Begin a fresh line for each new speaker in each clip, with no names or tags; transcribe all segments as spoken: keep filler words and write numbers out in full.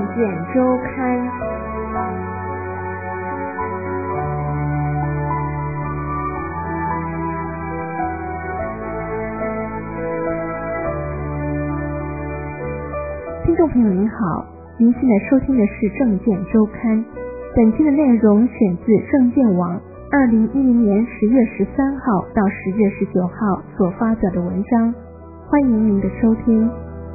见周刊。听众朋友您好，您现在收听的是政见周刊，本期的内容选自政见网二零一零年十月十三号到十月十九号所发表的文章，欢迎您的收听。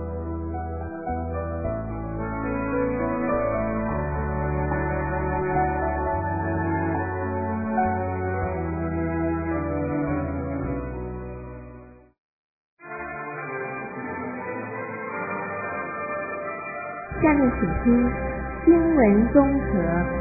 下面请听新闻综合。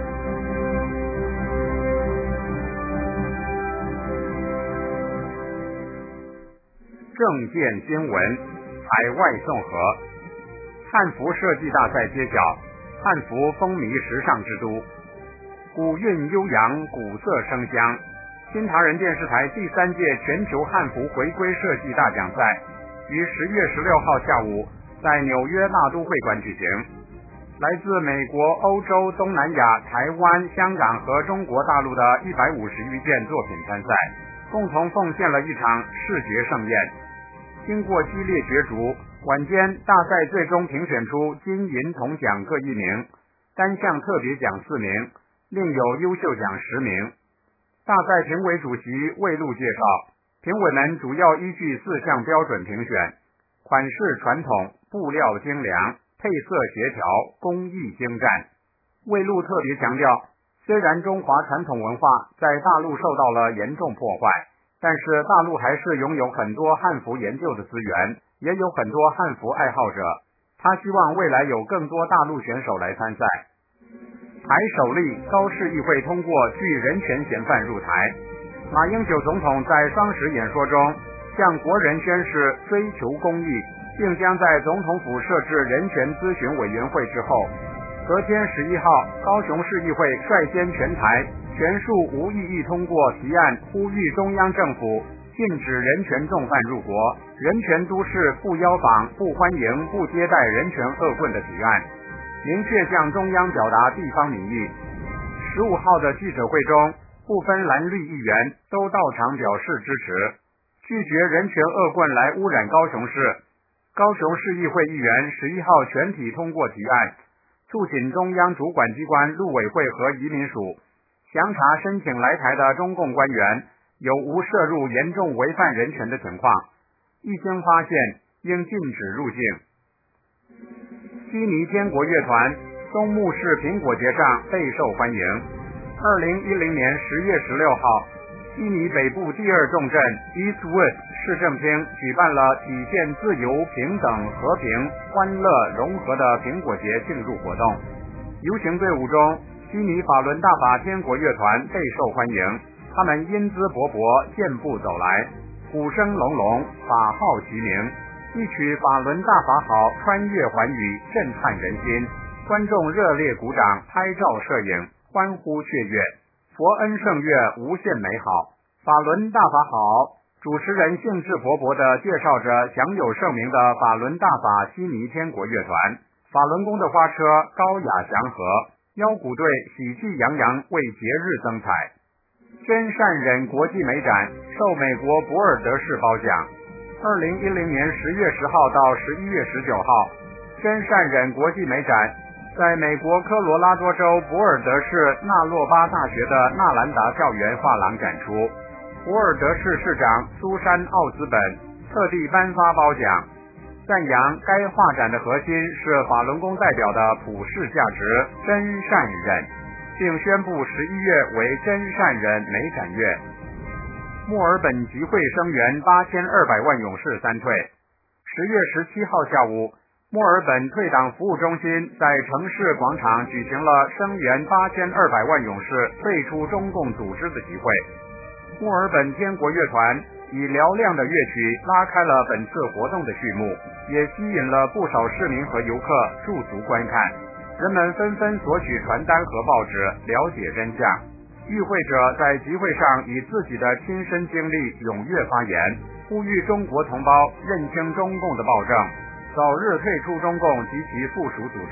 政见新闻，海外综合。汉服设计大赛揭晓，汉服风靡时尚之都，古韵悠扬，古色生香。新唐人电视台第三届全球汉服回归设计大奖赛于十月十六号下午在纽约大都会馆举行。来自美国、欧洲、东南亚、台湾、香港和中国大陆的一百五十余件作品参赛，共同奉献了一场视觉盛宴。经过激烈角逐，晚间大赛最终评选出金银铜奖各一名，单项特别奖四名，另有优秀奖十名。大赛评委主席魏路介绍，评委们主要依据四项标准评选：款式传统、布料精良、配色协调、工艺精湛。魏路特别强调，虽然中华传统文化在大陆受到了严重破坏，但是大陆还是拥有很多汉服研究的资源，也有很多汉服爱好者。他希望未来有更多大陆选手来参赛。台首例，高市议会通过拒人权嫌犯入台。马英九总统在双十演说中向国人宣示追求公义，并将在总统府设置人权咨询委员会之后，隔天十一号，高雄市议会率先全台全数无异议通过提案，呼吁中央政府禁止人权重犯入国，人权都市不邀访、不欢迎、不接待人权恶棍的提案，明确向中央表达地方民意。十五号的记者会中，不分蓝绿议员都到场表示支持，拒绝人权恶棍来污染高雄市。高雄市议会议员十一号全体通过提案，促请中央主管机关陆委会和移民署详查申请来台的中共官员有无涉入严重违反人权的情况，一经发现应禁止入境。悉尼天国乐团松木市苹果节上备受欢迎。二零一零年十月十六号，悉尼北部第二重镇 Eastwood 市政厅举办了体现自由、平等、和平、欢乐、融合的苹果节庆祝活动。游行队伍中，悉尼法伦大法天国乐团备受欢迎，他们英姿勃勃，健步走来，鼓声隆隆，法号齐鸣，一曲法伦大法好穿越寰宇，震撼人心，观众热烈鼓掌，拍照摄影，欢呼雀跃，佛恩圣乐无限美好。法伦大法好，主持人兴致勃勃地介绍着享有盛名的法伦大法悉尼天国乐团。法轮功的花车高雅祥和，腰鼓队喜气洋洋，为节日增彩。真善忍国际美展受美国博尔德市褒奖。二零一零年十月十号到十一月十九号，真善忍国际美展在美国科罗拉多州博尔德市纳洛巴大学的纳兰达校园画廊展出。博尔德市市长苏珊·奥兹本特地颁发褒奖，赞扬该画展的核心是法轮功代表的普世价值真善忍，并宣布十一月为真善忍美展月。墨尔本集会声援八千二百万勇士三退。十月十七号下午，墨尔本退党服务中心在城市广场举行了声援八千二百万勇士退出中共组织的集会。墨尔本天国乐团以嘹亮的乐曲拉开了本次活动的序幕，也吸引了不少市民和游客驻足观看。人们纷纷索取传单和报纸，了解真相。与会者在集会上以自己的亲身经历踊跃发言，呼吁中国同胞认清中共的暴政，早日退出中共及其附属组织，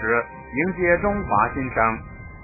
迎接中华新生。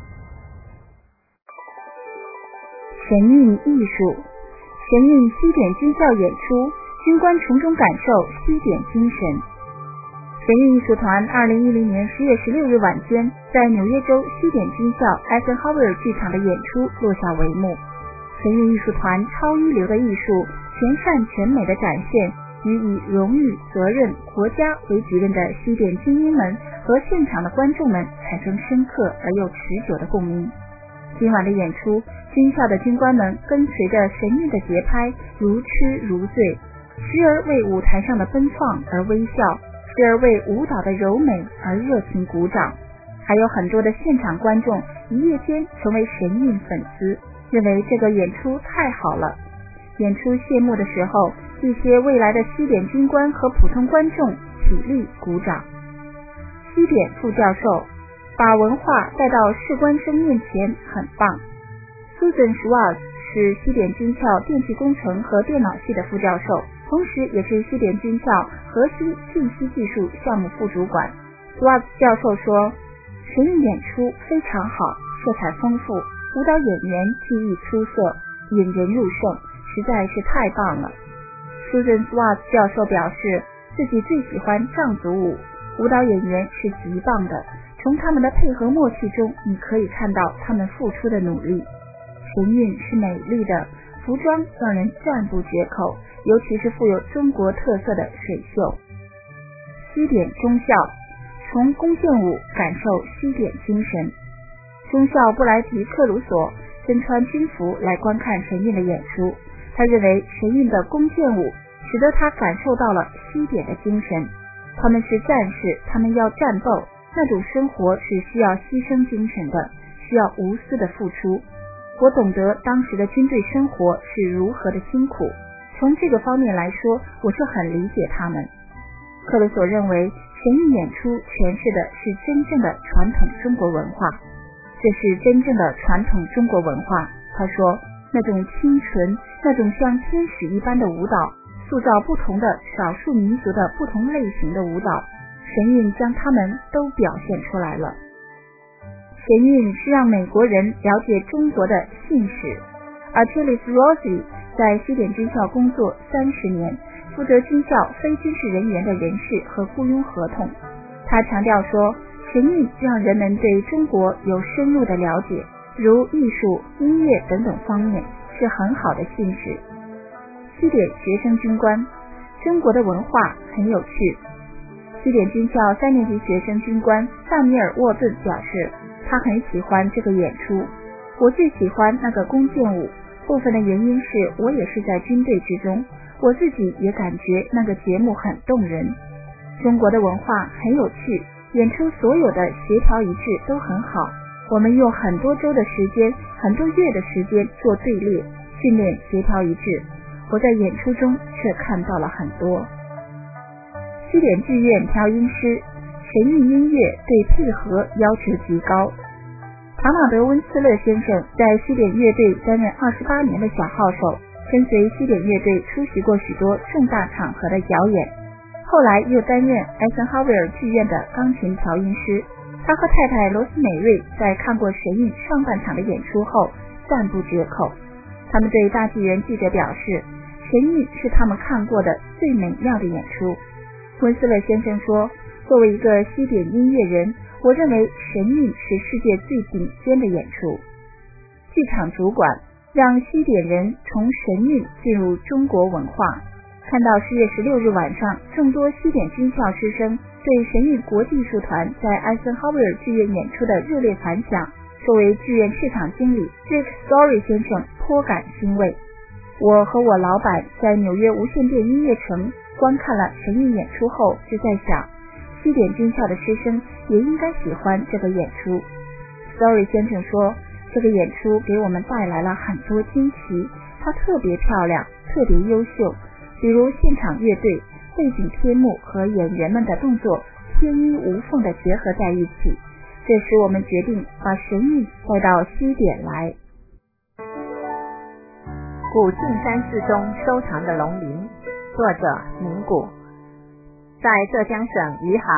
神韵艺术，神韵西点军校演出，军官从中感受西点精神。神韵艺术团二零一零年十月十六日晚间在纽约州西点军校艾森豪威尔剧场的演出落下帷幕。神韵艺术团超一流的艺术，全善全美的展现，与以荣誉、责任、国家为己任的西点精英们和现场的观众们产生深刻而又持久的共鸣。今晚的演出，军校的军官们跟随着神韵的节拍，如痴如醉，时而为舞台上的奔放而微笑，时而为舞蹈的柔美而热情鼓掌。还有很多的现场观众一夜间成为神韵粉丝，认为这个演出太好了。演出谢幕的时候，一些未来的西点军官和普通观众起立鼓掌。西点副教授把文化带到士官生面前，很棒。Susan Schwartz 是西点军校电气工程和电脑系的副教授，同时也是西点军校核心信息技术项目副主管。Schwartz 教授说，神韵演出非常好，色彩丰富，舞蹈演员技艺出色，引人入胜，实在是太棒了。Susan Schwartz 教授表示，自己最喜欢藏族舞，舞蹈演员是极棒的，从他们的配合默契中，你可以看到他们付出的努力。神韵是美丽的，服装让人赞不绝口，尤其是富有中国特色的水袖。西点中校，从弓箭舞感受西点精神。中校布莱迪克鲁索身穿军服来观看神韵的演出，他认为神韵的弓箭舞使得他感受到了西点的精神。他们是战士，他们要战斗，那种生活是需要牺牲精神的，需要无私的付出。我懂得当时的军队生活是如何的辛苦，从这个方面来说，我是很理解他们。克鲁索认为神韵演出诠释的是真正的传统中国文化，这是真正的传统中国文化。他说，那种清纯，那种像天使一般的舞蹈，塑造不同的少数民族的不同类型的舞蹈，神韵将它们都表现出来了。神韵是让美国人了解中国的信史。Achilles Rossi 在西点军校工作三十年，负责军校非军事人员的人事和雇佣合同。他强调说，神韵让人们对中国有深入的了解，如艺术、音乐等等方面，是很好的信史。西点学生军官，中国的文化很有趣。西点军校三年级学生军官萨米尔沃顿表示，他很喜欢这个演出。我最喜欢那个弓箭舞，部分的原因是我也是在军队之中，我自己也感觉那个节目很动人。中国的文化很有趣，演出所有的协调一致都很好。我们用很多周的时间，很多月的时间做队列，训练协调一致。我在演出中却看到了很多。西点剧院调音师，神韵音乐对配合要求极高。唐纳德·温斯勒先生在西点乐队担任二十八年的小号手，跟随西点乐队出席过许多重大场合的表演，后来又担任艾森豪威尔剧院的钢琴调音师。他和太太罗斯美瑞在看过神韵上半场的演出后赞不绝口。他们对大纪元记者表示，神韵是他们看过的最美妙的演出。温斯勒先生说，作为一个西点音乐人，我认为神韵是世界最顶尖的演出。剧场主管让西点人从神韵进入中国文化。看到十月十六日晚上众多西点军校师生对神韵国际艺术团在艾森豪威尔剧院演出的热烈反响，作为剧院市场经理 Rick Story 先生颇感欣慰。我和我老板在纽约无线电音乐城观看了神韵演出后，就在想，西点军校的师生也应该喜欢这个演出。 Story 先生说，这个演出给我们带来了很多惊奇，它特别漂亮，特别优秀，比如现场乐队、背景贴幕和演员们的动作天衣无缝地结合在一起，这使我们决定把神韵带到西点来。
古晋山寺中收藏的龙鳞，作者名古。在浙江省余杭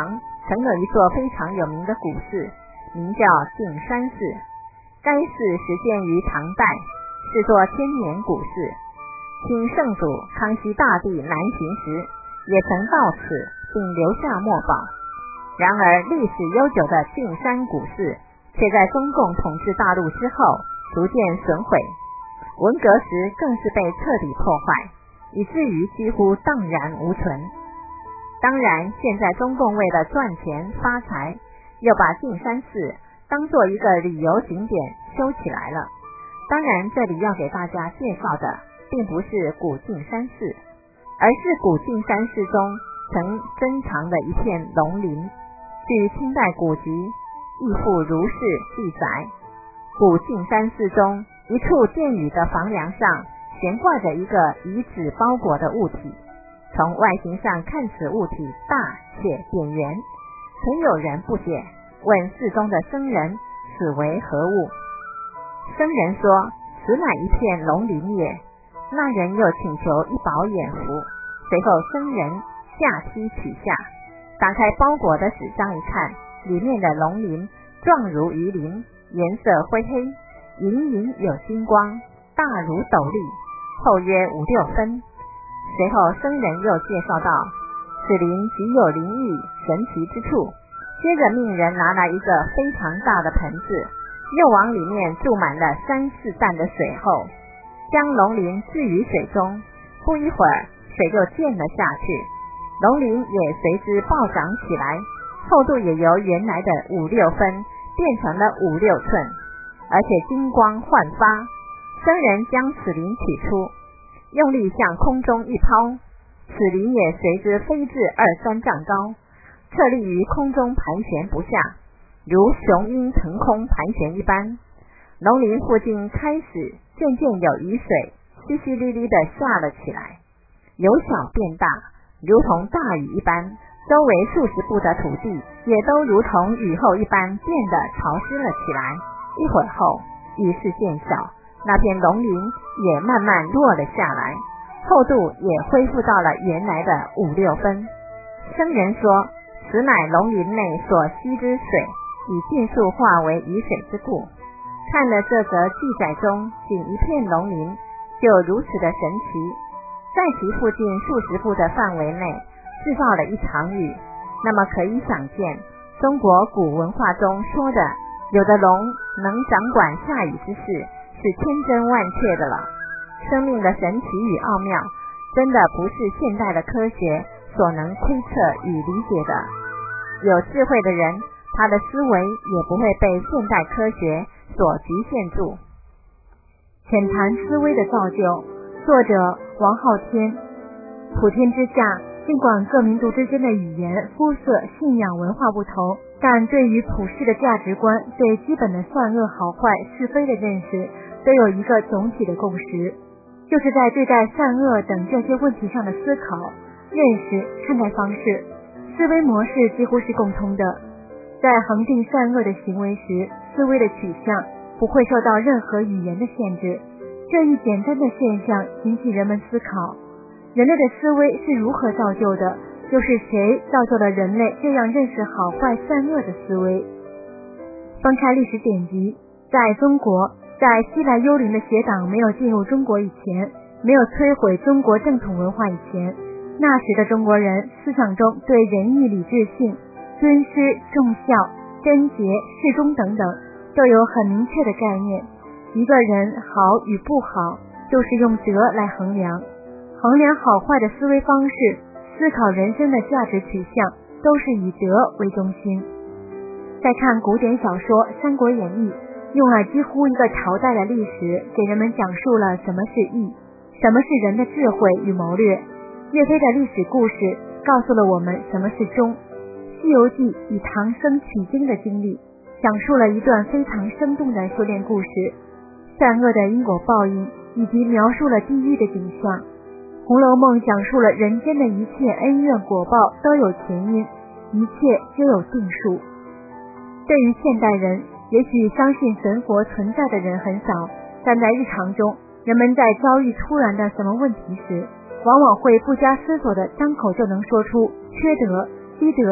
曾有一座非常有名的古寺，名叫径山寺。该寺始建于唐代，是座千年古寺。清圣祖康熙大帝南巡时，也曾到此并留下墨宝。然而历史悠久的径山古寺却在中共统治大陆之后逐渐损毁，文革时更是被彻底破坏，以至于几乎荡然无存。当然，现在中共为了赚钱发财，又把径山寺当作一个旅游景点修起来了。当然，这里要给大家介绍的并不是古径山寺，而是古径山寺中曾珍藏的一片龙鳞。据清代古籍《义父如是》记载，古径山寺中一处殿宇的房梁上悬挂着一个以纸包裹的物体，从外形上看此物体大且扁圆，曾有人不解，问寺中的僧人此为何物。僧人说此乃一片龙鳞也。那人又请求一饱眼福，随后僧人下梯取下，打开包裹的纸张一看，里面的龙鳞状如鱼鳞，颜色灰黑，隐隐有金光，大如斗笠，厚约五六分。随后僧人又介绍道，此鳞极有灵异神奇之处。接着命人拿来一个非常大的盆子，又往里面注满了三四担的水后，将龙鳞置于水中，不一会儿水就溅了下去，龙鳞也随之暴涨起来，厚度也由原来的五六分变成了五六寸，而且金光焕发。僧人将此鳞取出，用力向空中一抛，此鳞也随之飞至二三丈高，侧立于空中盘旋不下，如雄鹰腾空盘旋一般。龙鳞附近开始渐渐有雨水淅淅沥沥地下了起来，由小变大，如同大雨一般，周围数十步的土地也都如同雨后一般变得潮湿了起来。一会儿后，雨势渐小，那片龙鳞也慢慢落了下来，厚度也恢复到了原来的五六分。僧人说，此乃龙鳞内所吸之水，已尽数化为雨水之故。看了这则记载中仅一片龙鳞就如此的神奇，在其附近数十步的范围内制造了一场雨，那么可以想见中国古文化中说的有的龙能掌管下雨之事是千真万确的了。生命的神奇与奥妙真的不是现代的科学所能推测与理解的。有智慧的人，他的思维也不会被现代科学所局限住。
浅谈思维的造就，作者王浩天。普天之下，尽管各民族之间的语言、肤色、信仰、文化不同，但对于普世的价值观、对基本的善恶好坏是非的认识，都有一个总体的共识，就是在对待善恶等这些问题上的思考、认识、看待方式、思维模式几乎是共通的。在恒定善恶的行为时，思维的取向不会受到任何语言的限制。这一简单的现象引起人们思考，人类的思维是如何造就的，就是谁造就了人类这样认识好坏善恶的思维。翻开历史典籍，在中国，在西来幽灵的邪党没有进入中国以前，没有摧毁中国正统文化以前，那时的中国人思想中对仁义礼智信、尊师重孝、贞洁适中等等都有很明确的概念。一个人好与不好，就是用德来衡量。衡量好坏的思维方式，思考人生的价值取向，都是以德为中心。再看古典小说《三国演义》，用了几乎一个朝代的历史，给人们讲述了什么是义，什么是人的智慧与谋略。岳飞的历史故事告诉了我们什么是忠。西游记以唐僧取经的经历，讲述了一段非常生动的修炼故事，善恶的因果报应，以及描述了地狱的景象。红楼梦讲述了人间的一切恩怨果报都有前因，一切皆有定数。对于现代人，也许相信神佛存在的人很少，但在日常中，人们在遭遇突然的什么问题时，往往会不加思索的张口就能说出缺德、积德、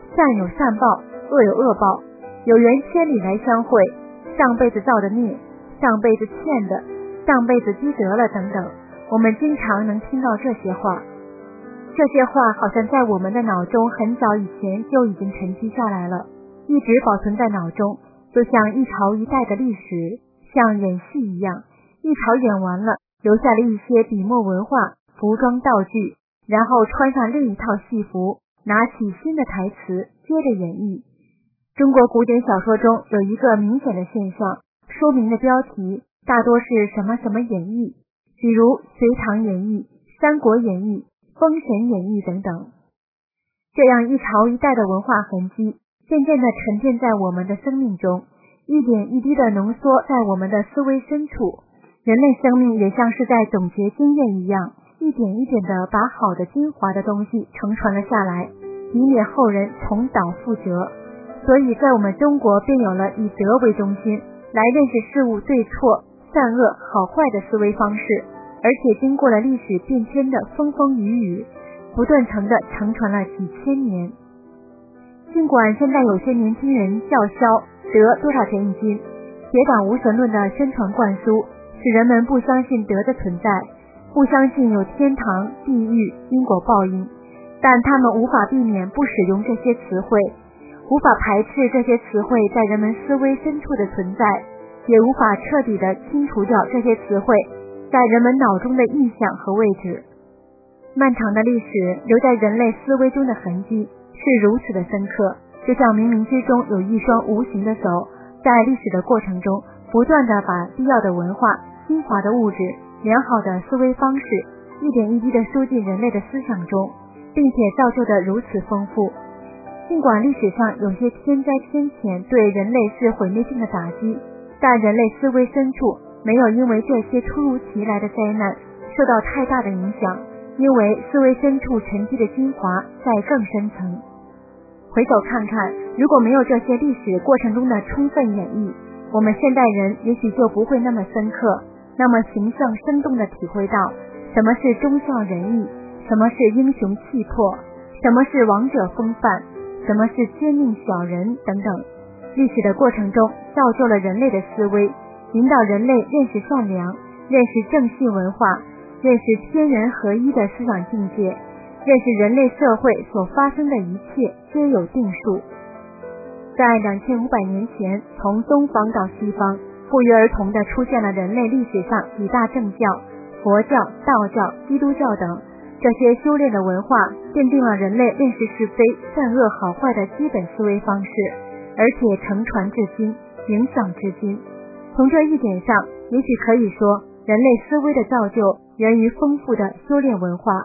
善有善报，恶有恶报，有缘千里来相会，上辈子造的孽，上辈子欠的，上辈子积德了等等，我们经常能听到这些话。这些话好像在我们的脑中很早以前就已经沉积下来了，一直保存在脑中，就像一朝一代的历史，像演戏一样，一朝演完了，留下了一些笔墨文化、服装道具，然后穿上另一套戏服，拿起新的台词接着演绎。中国古典小说中有一个明显的现象，书名的标题大多是什么什么演义，比如《隋唐演义》、《三国演义》、《封神演义》等等。这样一朝一代的文化痕迹渐渐地沉淀在我们的生命中，一点一滴地浓缩在我们的思维深处。人类生命也像是在总结经验一样，一点一点地把好的精华的东西承传了下来，以免后人重蹈覆辙。所以在我们中国便有了以德为中心来认识事物对错、善恶、好坏的思维方式，而且经过了历史变迁的风风雨雨，不断成的承传了几千年。尽管现在有些年轻人叫嚣德多少钱一斤，铁杆无神论的宣传灌输，使人们不相信德的存在，不相信有天堂、地狱、因果报应，但他们无法避免不使用这些词汇，无法排斥这些词汇在人们思维深处的存在，也无法彻底地清除掉这些词汇在人们脑中的印象和位置。漫长的历史留在人类思维中的痕迹是如此的深刻，就像冥冥之中有一双无形的手，在历史的过程中不断地把必要的文化、精华的物质、良好的思维方式一点一滴地输进人类的思想中，并且造就得如此丰富。尽管历史上有些天灾天谴对人类是毁灭性的打击，但人类思维深处没有因为这些突如其来的灾难受到太大的影响，因为思维深处沉积的精华在更深层。回头看看，如果没有这些历史过程中的充分演绎，我们现代人也许就不会那么深刻，那么形象生动地体会到什么是忠孝仁义，什么是英雄气魄，什么是王者风范，什么是奸佞小人等等。历史的过程中造就了人类的思维，引导人类认识善良，认识正信文化，认识天人合一的思想境界，认识人类社会所发生的一切皆有定数。在两千五百年前，从东方到西方，不约而同地出现了人类历史上几大正教，佛教、道教、基督教等。这些修炼的文化奠定了人类认识是非、善恶好坏的基本思维方式，而且承传至今，影响至今。从这一点上，也许可以说，人类思维的造就源于丰富的修炼文化。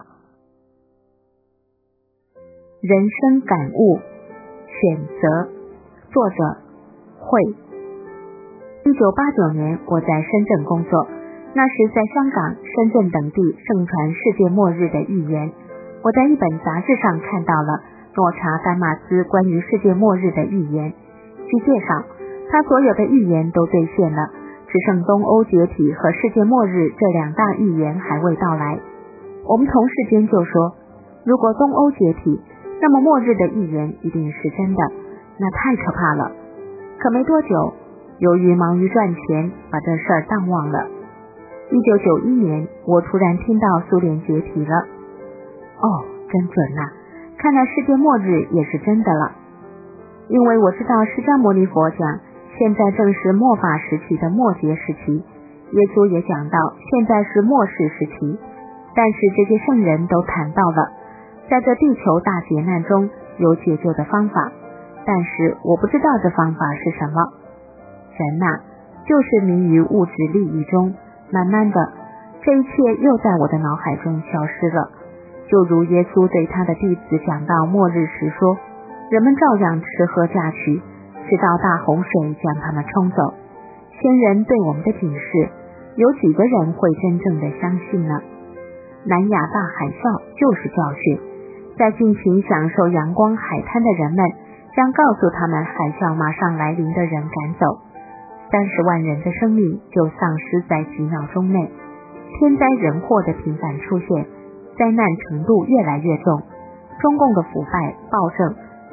人生感悟，选择，作者慧。一九八九年，我在深圳工作，那时在香港、深圳等地盛传世界末日的预言。我在一本杂志上看到了诺查丹马斯关于世界末日的预言。据介绍，他所有的预言都兑现了，只剩东欧解体和世界末日这两大预言还未到来。我们同事间就说，如果东欧解体，那么末日的预言一定是真的，那太可怕了。可没多久，由于忙于赚钱，把这事儿淡忘了。一九九一年，我突然听到苏联解体了。哦，真准啊，看来世界末日也是真的了。因为我知道释迦牟尼佛讲，现在正是末法时期的末节时期，耶稣也讲到现在是末世时期，但是这些圣人都谈到了在这地球大劫难中有解救的方法，但是我不知道这方法是什么。人呐、啊，就是迷于物质利益中，慢慢的，这一切又在我的脑海中消失了。就如耶稣对他的弟子讲到末日时说，人们照样吃喝嫁娶，直到大洪水将他们冲走。先人对我们的警示，有几个人会真正的相信呢？南亚大海啸就是教训，在尽情享受阳光海滩的人们将告诉他们海啸马上来临的人赶走，三十万人的生命就丧失在几秒钟内。天灾人祸的频繁出现，灾难程度越来越重，中共的腐败暴政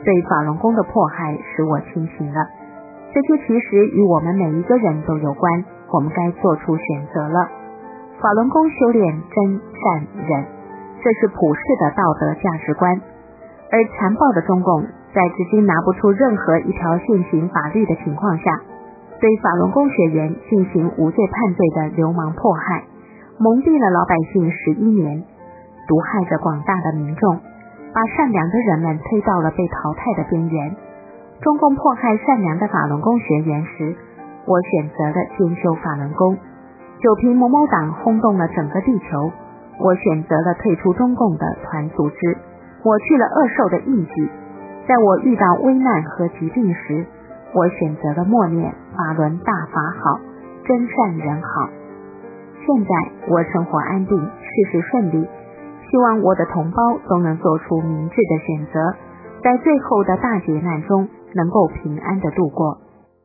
对法轮功的迫害使我清醒了，这些其实与我们每一个人都有关，我们该做出选择了。法轮功修炼真善忍，这是普世的道德价值观。而残暴的中共在至今拿不出任何一条现行法律的情况下，对法轮功学员进行无罪判罪的流氓迫害，蒙蔽了老百姓十一年，毒害着广大的民众，把善良的人们推到了被淘汰的边缘。中共迫害善良的法轮功学员时，我选择了兼修法轮功。九平某某党轰动了整个地球，我选择了退出中共的团组织，我去了恶兽的印记。在我遇到危难和疾病时，我选择了默念法轮大法好，真善人好。现在我生活安定，事事顺利，希望我的同胞都能做出明智的选择，在最后的大劫难中能够平安的度过。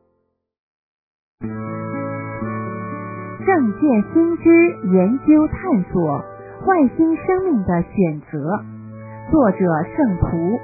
正见新知研究探索外星生命的选择，作者圣徒。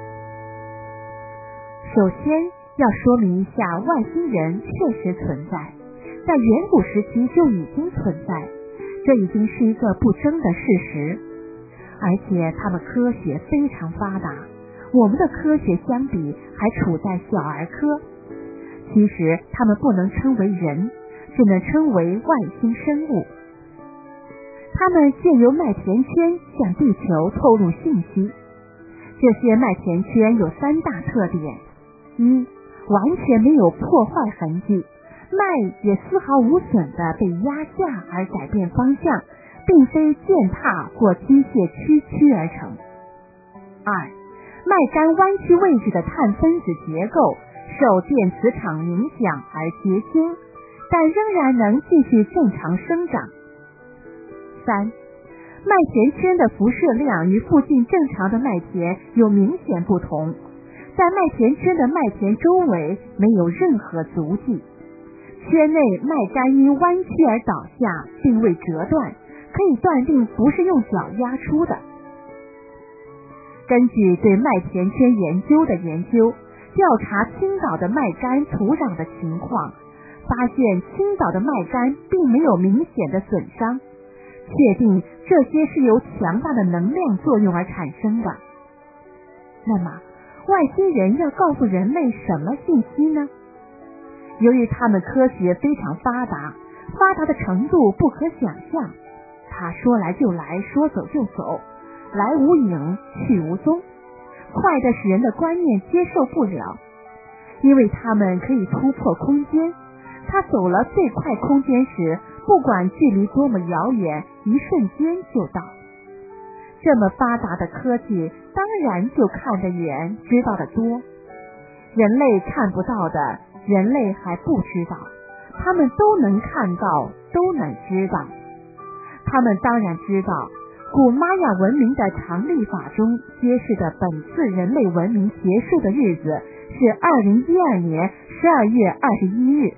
首先要说明一下，外星人确实存在，在远古时期就已经存在，这已经是一个不争的事实。而且他们科学非常发达，我们的科学相比还处在小儿科。其实他们不能称为人，只能称为外星生物。他们借由麦田圈向地球透露信息。这些麦田圈有三大特点：一、完全没有破坏痕迹，麦也丝毫无损地被压下而改变方向，并非践踏或机械曲曲而成。二、麦秆弯曲位置的碳分子结构受电磁场影响而结晶，但仍然能继续正常生长。三、麦田圈的辐射量与附近正常的麦田有明显不同，在麦田圈的麦田周围没有任何足迹，圈内麦秆因弯曲而倒下，并未折断，可以断定不是用脚压出的。根据对麦田圈研究的研究，调查青岛的麦秆土壤的情况，发现青岛的麦秆并没有明显的损伤，确定这些是由强大的能量作用而产生的。那么外星人要告诉人类什么信息呢？由于他们科学非常发达，发达的程度不可想象，他说来就来，说走就走，来无影去无踪，快得使人的观念接受不了。因为他们可以突破空间，他走了最快空间时，不管距离多么遥远，一瞬间就到。这么发达的科技，当然就看得远，知道得多。人类看不到的，人类还不知道，他们都能看到，都能知道。他们当然知道，古玛雅文明的常历法中揭示的本次人类文明结束的日子是二零一二年十二月二十一日。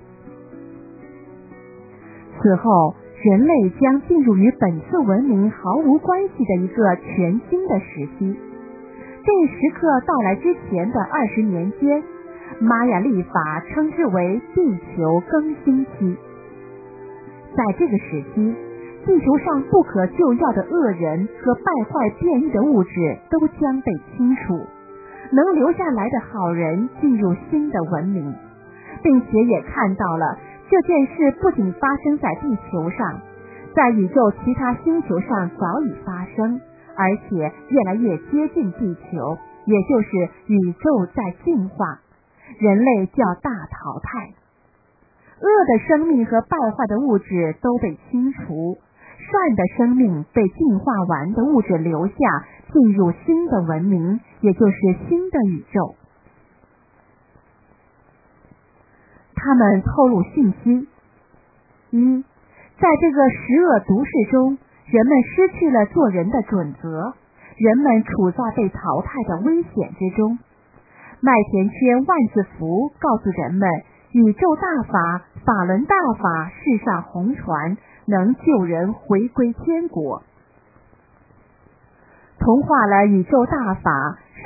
此后，人类将进入与本次文明毫无关系的一个全新的时期。这一时刻到来之前的二十年间，玛雅历法称之为地球更新期。在这个时期，地球上不可救药的恶人和败坏变异的物质都将被清除，能留下来的好人进入新的文明，并且也看到了这件事不仅发生在地球上，在宇宙其他星球上早已发生，而且越来越接近地球，也就是宇宙在进化，人类叫大淘汰。恶的生命和败坏的物质都被清除，善的生命被进化完的物质留下，进入新的文明，也就是新的宇宙。他们透露信息：一，在这个十恶毒世中，人们失去了做人的准则，人们处在被淘汰的危险之中。麦田圈万字符告诉人们，宇宙大法、法轮大法世上红传，能救人回归天国。同化了宇宙大法，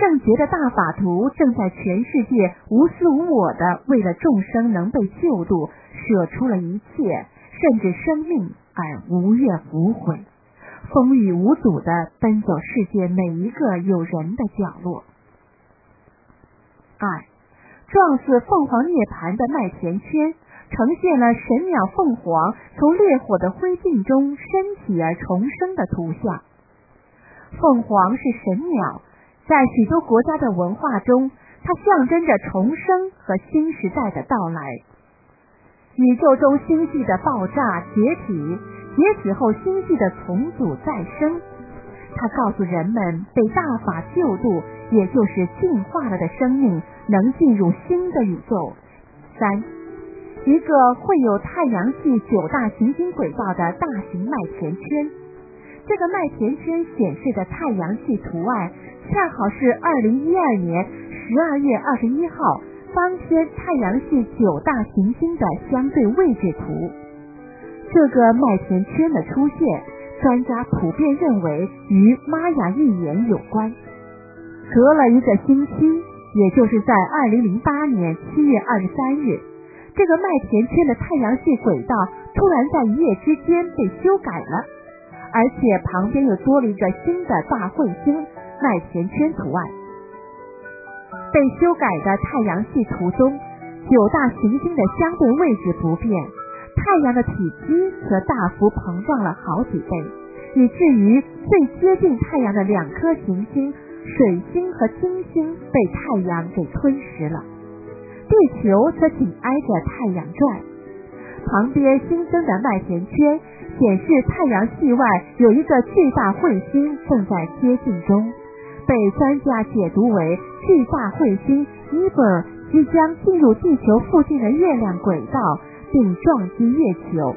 圣洁的大法图正在全世界无私无我的为了众生能被救度，舍出了一切，甚至生命而无怨无悔，风雨无阻地奔走世界每一个有人的角落。二，状似凤凰涅槃的麦田圈呈现了神鸟凤凰从烈火的灰烬中升起而重生的图像。凤凰是神鸟，在许多国家的文化中，它象征着重生和新时代的到来。宇宙中星系的爆炸解体，解体后星系的重组再生，它告诉人们被大法救度，也就是进化了的生命能进入新的宇宙。三，一个绘有太阳系九大行星轨道的大型麦田圈，这个麦田圈显示的太阳系图案恰好是二零一二年十二月二十一号当天太阳系九大行星的相对位置图。这个麦田圈的出现，专家普遍认为与玛雅预言有关。隔了一个星期，也就是在二零零八年七月二十三日，这个麦田圈的太阳系轨道突然在一夜之间被修改了，而且旁边又多了一个新的大彗星麦田圈图案。被修改的太阳系图中，九大行星的相对位置不变，太阳的体积则大幅膨胀了好几倍，以至于最接近太阳的两颗行星水星和金星被太阳给吞噬了，地球则紧挨着太阳转。旁边新增的麦田圈显示太阳系外有一个巨大彗星正在接近中，被专家解读为巨大彗星伊伯尔即将进入地球附近的月亮轨道并撞击月球。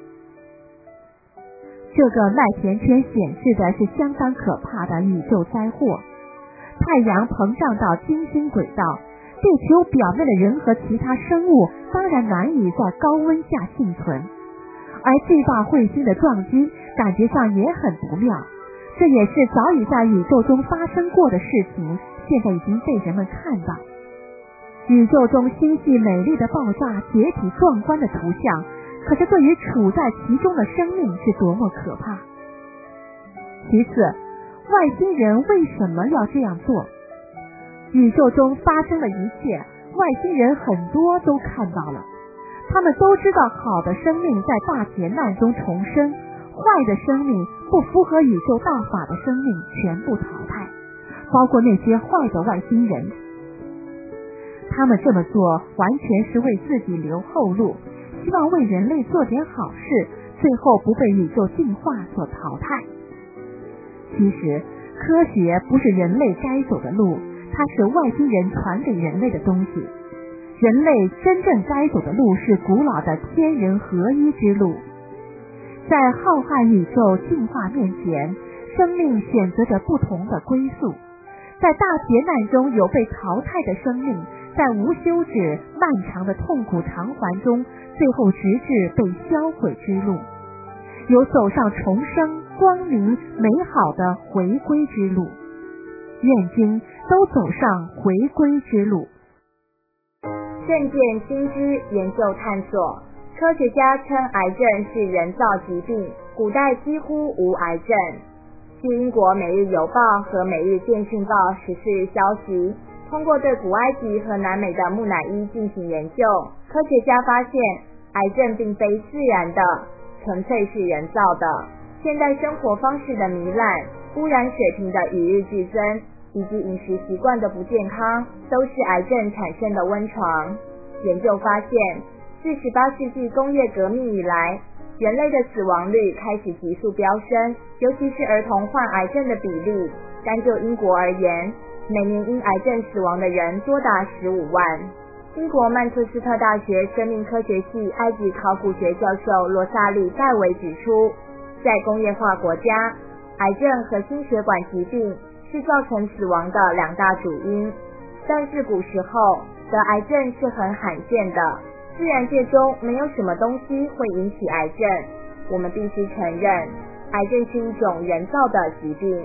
这个麦田圈显示的是相当可怕的宇宙灾祸，太阳膨胀到金星轨道，地球表面的人和其他生物当然难以在高温下幸存，而巨大彗星的撞击感觉上也很不妙，这也是早已在宇宙中发生过的事情，现在已经被人们看到。宇宙中星系美丽的爆炸解体壮观的图像，可是对于处在其中的生命是多么可怕。其次，外星人为什么要这样做？宇宙中发生的一切，外星人很多都看到了，他们都知道好的生命在大劫难中重生，坏的生命不符合宇宙大法的生命全部淘汰，包括那些坏的外星人。他们这么做完全是为自己留后路，希望为人类做点好事，最后不被宇宙进化所淘汰。其实科学不是人类该走的路，它是外星人传给人类的东西。人类真正该走的路是古老的天人合一之路。在浩瀚宇宙进化面前，生命选择着不同的归宿。在大劫难中有被淘汰的生命，在无休止漫长的痛苦偿还中，最后直至被销毁之路，有走上重生光明美好的回归之路。愿君都走上回归之路。
证件新知研究探索，科学家称癌症是人造疾病，古代几乎无癌症。据英国每日邮报和每日电讯报十四日消息，通过对古埃及和南美的木乃伊进行研究，科学家发现癌症并非自然的，纯粹是人造的。现代生活方式的糜烂、污染水平的与日俱增，以及饮食习惯的不健康，都是癌症产生的温床。研究发现，自十八世纪工业革命以来，人类的死亡率开始急速飙升，尤其是儿童患癌症的比例。单就英国而言，每年因癌症死亡的人多达十五万。英国曼彻斯特大学生命科学系埃及考古学教授罗萨利戴维指出，在工业化国家，癌症和心血管疾病是造成死亡的两大主因，但是古时候得癌症是很罕见的，自然界中没有什么东西会引起癌症。我们必须承认，癌症是一种人造的疾病，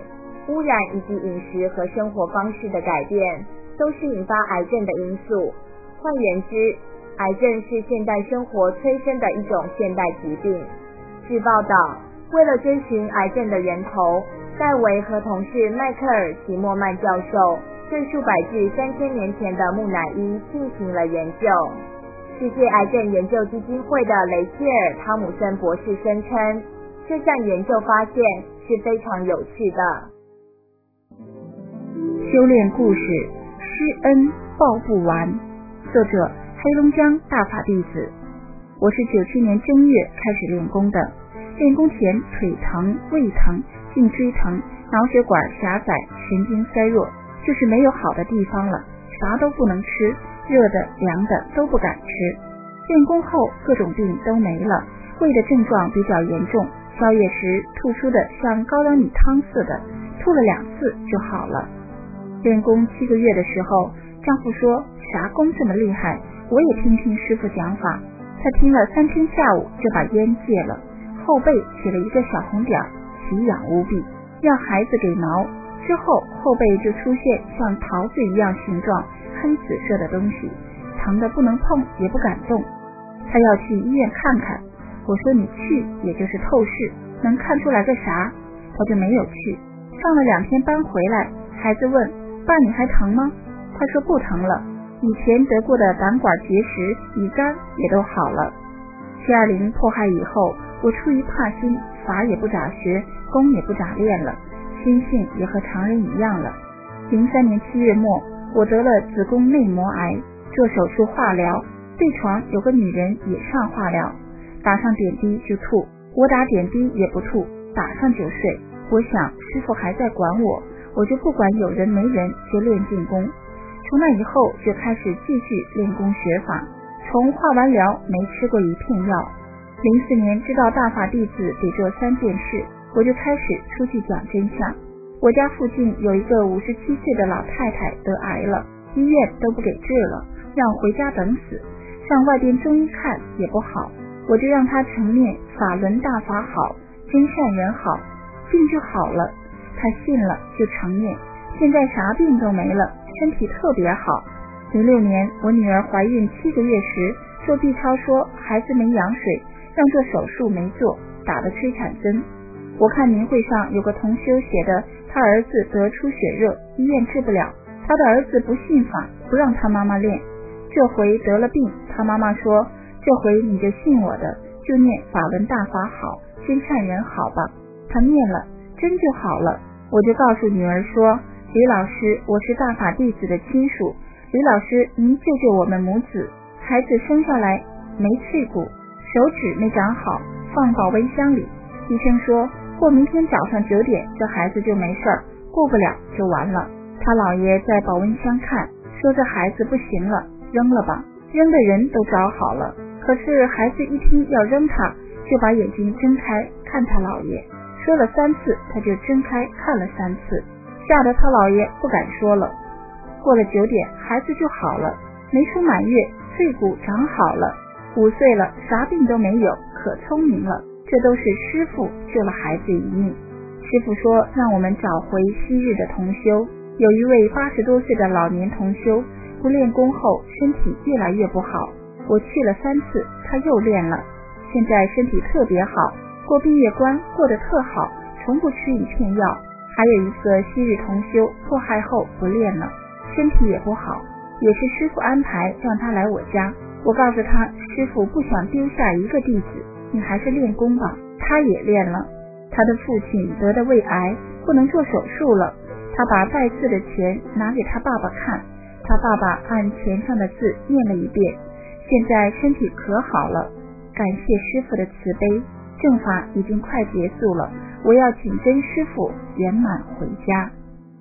污染以及饮食和生活方式的改变，都是引发癌症的因素。换言之，癌症是现代生活催生的一种现代疾病。据报道，为了追寻癌症的源头，戴维和同事迈克尔·齐默曼教授对数百具三千年前的木乃伊进行了研究。世界癌症研究基金会的雷切尔·汤姆森博士声称，这项研究发现是非常有趣的。
修炼故事，施恩报不完。作者：黑龙江大法弟子。我是九七年正月开始练功的，练功前腿疼、胃疼、颈椎疼、脑血管狭窄、神经衰弱，就是没有好的地方了，啥都不能吃，热的凉的都不敢吃。练功后各种病都没了，胃的症状比较严重，宵夜时吐出的像高粱米汤似的，吐了两次就好了。练功七个月的时候，丈夫说啥功这么厉害，我也听听师傅讲法。他听了三天下午就把烟戒了，后背起了一个小红点，奇痒无比，让孩子给挠。之后后背就出现像桃子一样形状黑紫色的东西，疼得不能碰也不敢动。他要去医院看看，我说你去也就是透视，能看出来个啥？他就没有去。上了两天班回来，孩子问爸你还疼吗？他说不疼了，以前得过的胆管结石、乙肝也都好了。七二零迫害以后，我出于怕心，法也不咋学，功也不咋练了，心性也和常人一样了。零三年七月末，我得了子宫内膜癌，做手术化疗，对床有个女人也上化疗，打上点滴就吐，我打点滴也不吐，打上就睡。我想师傅还在管我，我就不管有人没人，就练进功。从那以后就开始继续练功学法，从化完疗没吃过一片药。零四年知道大法弟子得做三件事，我就开始出去讲真相。我家附近有一个五十七岁的老太太得癌了，医院都不给治了，让回家等死，上外边中医看也不好，我就让她承念法轮大法好，真善人好，病就好了。她信了就承念，现在啥病都没了，身体特别好。零六年我女儿怀孕七个月时，做 B 超说孩子没羊水，让做手术没做，打的催产针。我看明会上有个同修写的，他儿子得出血热，医院治不了，他的儿子不信法，不让他妈妈练。这回得了病，他妈妈说这回你就信我的，就念法轮大法好，真善人好吧。他念了，真就好了。我就告诉女儿说，李老师，我是大法弟子的亲属，李老师您救救我们母子。孩子生下来没脆骨，手指没长好，放保温箱里，医生说过明天早上九点这孩子就没事儿，过不了就完了。他姥爷在保温箱看，说这孩子不行了，扔了吧。扔的人都找好了，可是孩子一听要扔他，就把眼睛睁开看他姥爷，说了三次他就睁开看了三次，吓得他姥爷不敢说了。过了九点孩子就好了，没出满月脆骨长好了，五岁了啥病都没有，可聪明了。这都是师父救了孩子一命。师父说让我们找回昔日的同修。有一位八十多岁的老年同修，不练功后身体越来越不好，我去了三次，他又练了，现在身体特别好，过闭月关过得特好，从不吃一片药。还有一个昔日同修迫害后不练了，身体也不好，也是师父安排让他来我家。我告诉他，师父不想丢下一个弟子，你还是练功吧。他也练了。他的父亲得的胃癌，不能做手术了，他把拜字的钱拿给他爸爸看，他爸爸按钱上的字念了一遍，现在身体可好了。感谢师父的慈悲，正法已经快结束了，我要紧跟师父圆满回家。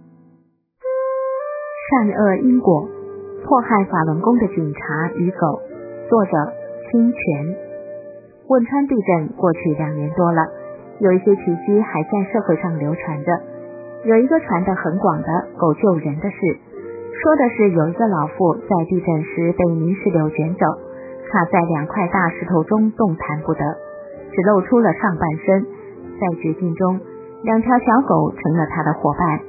善恶因果，迫害法轮功的警察与狗。作者清泉。汶川地震过去两年多了，有一些奇迹还在社会上流传着。有一个传得很广的狗救人的事，说的是有一个老妇在地震时被泥石流卷走，卡在两块大石头中动弹不得，只露出了上半身。在绝境中，两条小狗成了他的伙伴，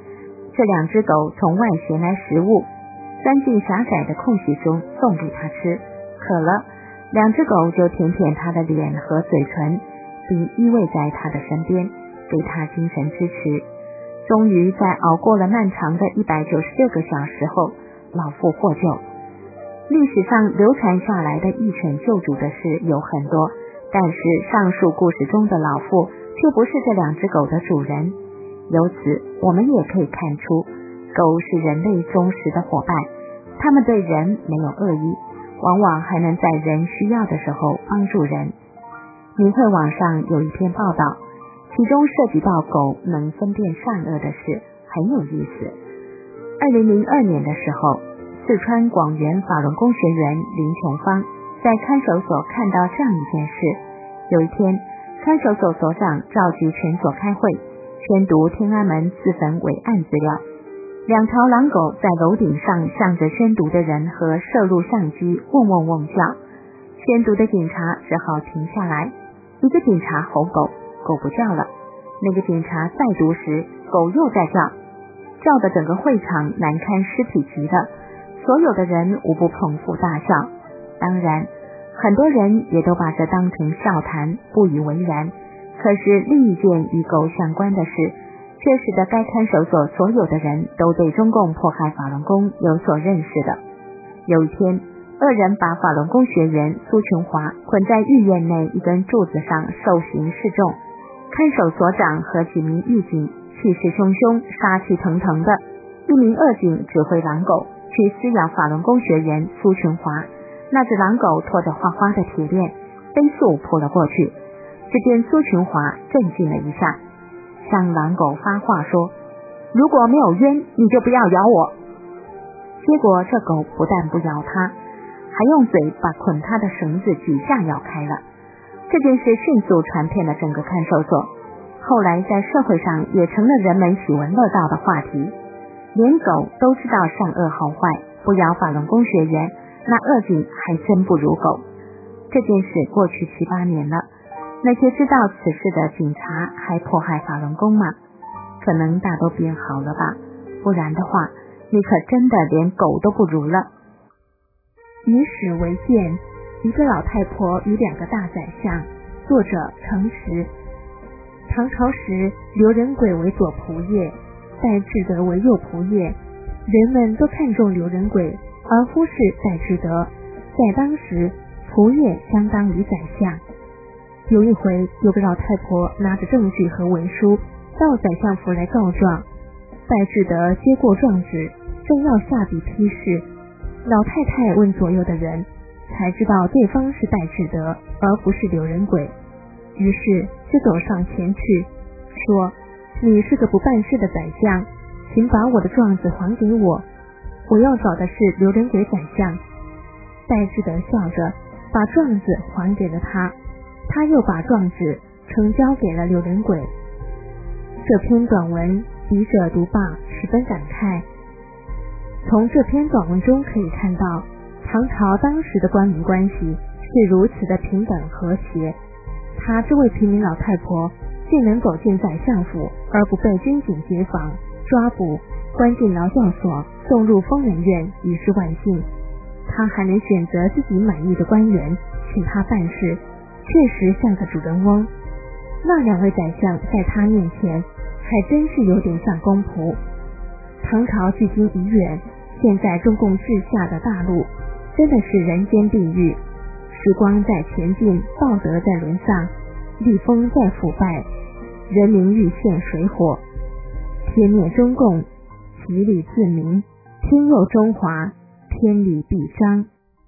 这两只狗从外衔来食物，钻进狭窄的空隙中送给它吃。渴了，两只狗就舔舔它的脸和嘴唇，并依偎在它的身边，给它精神支持。终于在熬过了漫长的一百九十六个小时后，老妇获救。历史上流传下来的义犬救主的事有很多，但是上述故事中的老妇却不是这两只狗的主人。由此我们也可以看出，狗是人类忠实的伙伴，它们对人没有恶意，往往还能在人需要的时候帮助人。明慧网上有一篇报道，其中涉及到狗能分辨善恶的事，很有意思。二零零二年的时候，四川广元法轮功学员林琼芳在看守所看到这样一件事。有一天，看守所所长召集全所开会，宣读天安门自焚伪案资料。两条狼狗在楼顶上向着宣读的人和摄录相机嗡嗡嗡叫，宣读的警察只好停下来。一个警察吼狗，狗不叫了。那个警察再读时，狗又在叫，叫得整个会场难堪尸体级的，所有的人无不捧腹大笑。当然，很多人也都把这当成笑谈，不以为然。可是另一件与狗相关的事，却使得该看守所所有的人都对中共迫害法轮功有所认识的。有一天，恶人把法轮功学员苏琼华捆在狱院内一根柱子上受刑示众，看守所长和几名狱警气势汹汹，杀气腾腾的。一名恶警指挥狼狗去撕咬法轮功学员苏琼华，那只狼狗拖着哗哗的铁链飞速扑了过去。只见苏琼华镇静了一下，向狼狗发话说，如果没有冤，你就不要咬我。结果这狗不但不咬他，还用嘴把捆他的绳子举下咬开了。这件事迅速传遍了整个看守所，后来在社会上也成了人们喜闻乐道的话题。连狗都知道善恶好坏，不咬法轮功学员，那恶警还真不如狗。这件事过去七八年了，那些知道此事的警察还迫害法轮功吗？可能大都变好了吧，不然的话，你可真的连狗都不如了。
以史为鉴，一个老太婆与两个大宰相。作者程实。唐朝时，刘仁轨为左仆射，戴志德为右仆射，人们都看重刘仁轨，而忽视戴志德。在当时，仆射相当于宰相。有一回，有个老太婆拿着证据和文书到宰相府来告状，戴志德接过状纸，正要下笔批示，老太太问左右的人，才知道对方是戴志德，而不是刘仁轨。于是就走上前去，说，你是个不办事的宰相，请把我的状子还给我，我要找的是刘仁轨宰相。戴志德笑着把状子还给了他，他又把状纸呈交给了刘仁轨。这篇短文笔者读罢十分感慨。从这篇短文中可以看到，唐朝当时的官民关系是如此的平等和谐。她这位平民老太婆竟能走进宰相府而不被军警截访、抓捕、关进劳教所、送入疯人院，已是万幸。她还能选择自己满意的官员请她办事，确实像个主人翁。那两位宰相在她面前还真是有点像公仆。唐朝距今已远，现在中共治下的大陆真的是人间地狱，时光在前进，道德在沦丧，地风在腐败，人民欲陷水火。天灭中共，其理自明；天佑中华，天理必彰。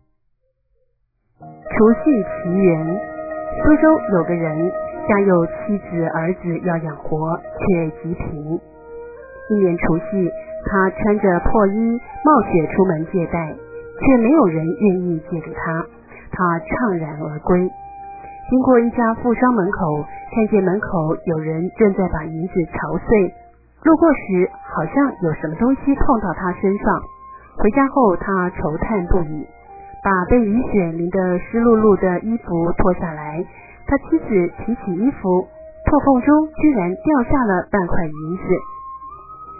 除夕奇缘。苏州有个人家有妻子儿子要养活，却极贫。一年除夕，他穿着破衣冒雪出门借贷，却没有人愿意借给他，他怅然而归。经过一家富商门口，看见门口有人正在把银子刨碎，路过时好像有什么东西碰到他身上。回家后他愁叹不已，把被雨雪淋得湿漉漉的衣服脱下来，他妻子提起衣服，破缝中居然掉下了半块银子。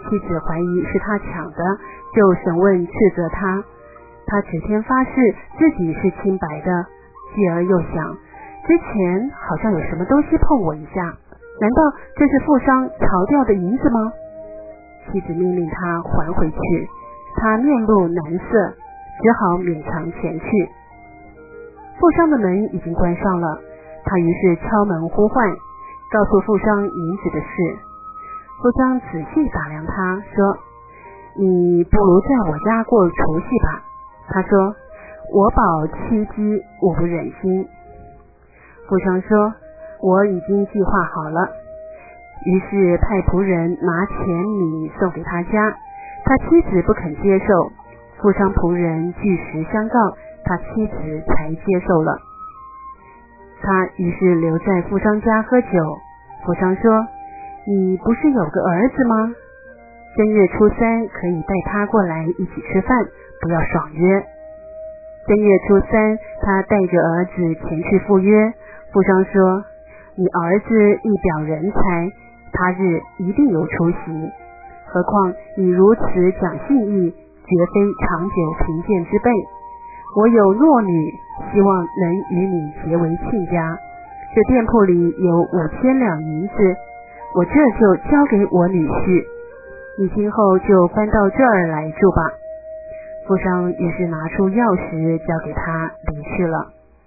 妻子怀疑是他抢的，就审问斥责他。他指天发誓自己是清白的，继而又想，之前好像有什么东西碰我一下，难道这是富商逃掉的银子吗？妻子命令他还回去，他面露难色，只好勉强前去。富商的门已经关上了，他于是敲门呼唤，告诉富商银子的事。富商仔细打量他，说：你不如在我家过除夕吧。他说：我保妻姬，我不忍心。富商说：我已经计划好了。于是派仆人拿钱米送给他家，他妻子不肯接受，富商仆人据实相告，他妻子才接受了。他于是留在富商家喝酒。富商说：你不是有个儿子吗？正月初三可以带他过来一起吃饭，不要爽约。正月初三，他带着儿子前去赴约。富商说：你儿子一表人才，他日一定有出息，何况你如此讲信义，绝非长久贫贱之辈。我有弱女，希望能与你结为亲家。这店铺里有五千两银子，我这就交给我女婿，你今后就搬到这儿来住吧。富商于是拿出钥匙交给他，离去了。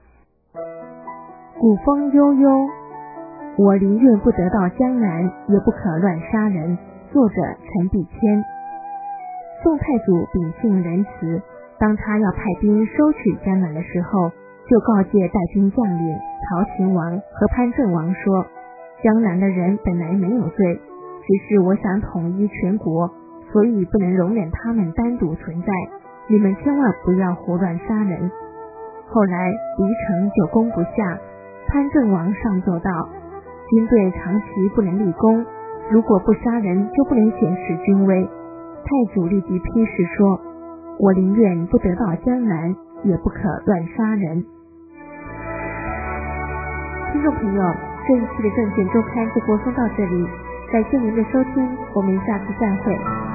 古风悠悠，我宁愿不得到江南，也不可乱杀人。作者陈必谦。宋太祖秉性仁慈，当他要派兵收取江南的时候，就告诫带兵将领陶秦王和潘正王说：江南的人本来没有罪，只是我想统一全国，所以不能容忍他们单独存在，你们千万不要胡乱杀人。后来黎城就攻不下，潘正王上奏道：军队长期不能立功，如果不杀人就不能显示军威。太祖立即批示说：我宁愿不得到江南，也不可乱杀人。听众朋友，这一期的证券周刊就播送到这里，感谢您的收听，我们下次再会。